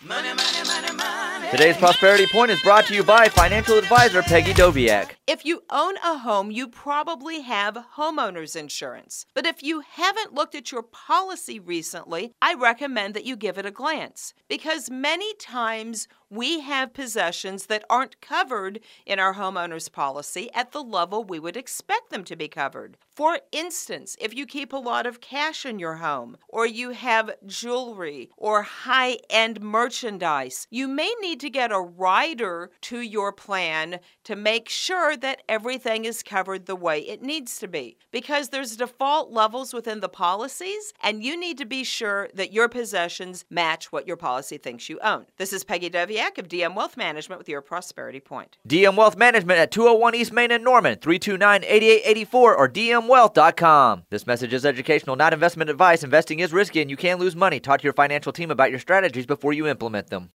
Money, money, money, money. Today's Prosperity Point is brought to you by financial advisor Peggy Doviak. If you own a home, you probably have homeowners insurance. But if you haven't looked at your policy recently, I recommend that you give it a glance. Because many times we have possessions that aren't covered in our homeowners policy at the level we would expect them to be covered. For instance, if you keep a lot of cash in your home, or you have jewelry or high-end merchandise, you may need to get a rider to your plan to make sure that everything is covered the way it needs to be. Because there's default levels within the policies, and you need to be sure that your possessions match what your policy thinks you own. This is Peggy Doviak of DM Wealth Management with your Prosperity Point. DM Wealth Management at 201 East Main in Norman, 329-8884 or dmwealth.com. This message is educational, not investment advice. Investing is risky and you can lose money. Talk to your financial team about your strategies before you implement them.